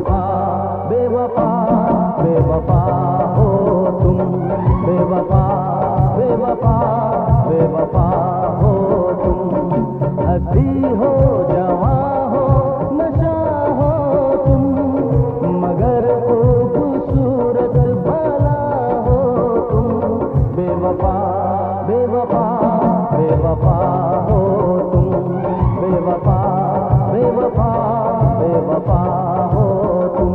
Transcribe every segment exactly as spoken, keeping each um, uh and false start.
बेवफा बेवफा बेवफा हो तुम, बेवफा बेवफा बेवफा हो तुम। हंसी हो जवां हो नशा हो तुम, मगर खूबसूरत भला हो तुम। बेवफा बेवफा बेवफा हो तुम, बेवफा बेवफा बेवफा हो तुम।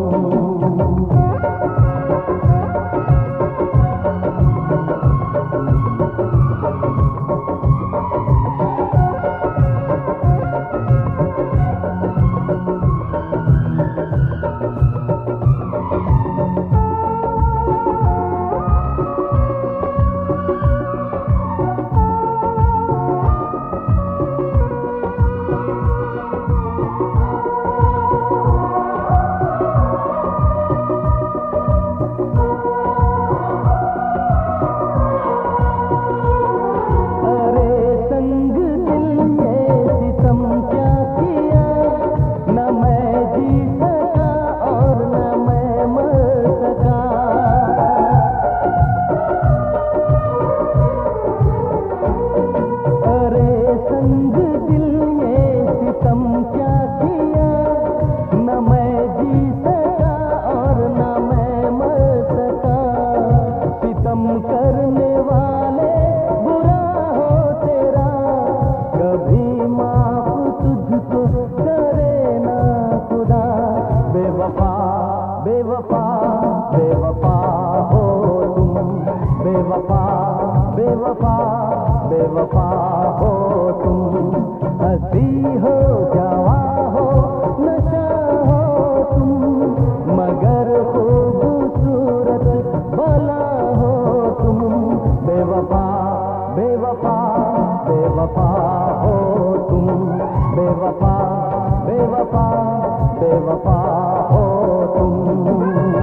करने वाले बुरा हो तेरा, कभी माफ तुझको करे ना खुदा। बेवफा बेवफा बेवफा हो तुम, बेवफा बेवफा बेवफा हो तुम। हंसी हो जवां हो नशा हो तुम, मगर खूबसूरत भला हो तुम। बेवफा बेवफा बेवफा हो तुम, बेवफा बेवफा बेवफा हो तुम।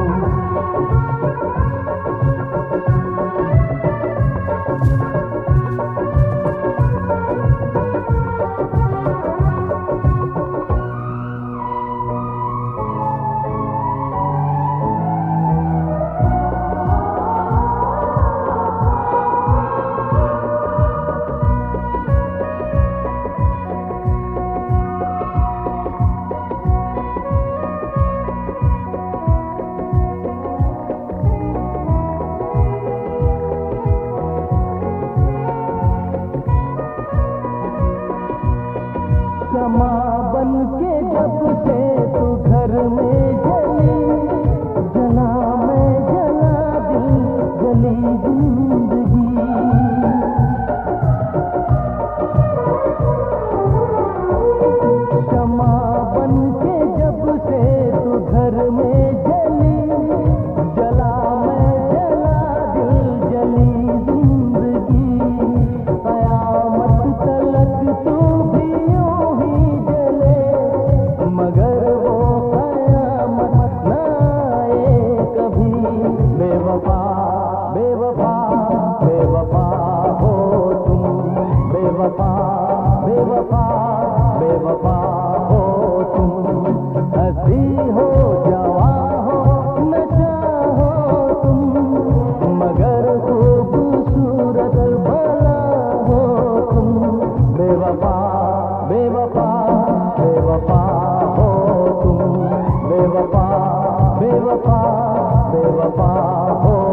क्षमा बन के जब से तू घर में जली, जला मैं जला दिल जली जिंदगी। क्षमा बन के जब से तू घर में जली, जला मैं जला दिल जली जिंदगी। कयामत तलक तू भी मगर वो कयामत ना आए कभी। बेवफा बेवफा बेवफा हो तुम, बेवफा बेवफा बेवफा हो तुम। हंसी हो जवां हो नशा हो तुम, मगर खूबसूरत भला हो तुम। बेवफा बेवफा बेवफा हो तुम, बेवफा बेवफा बेवफा हो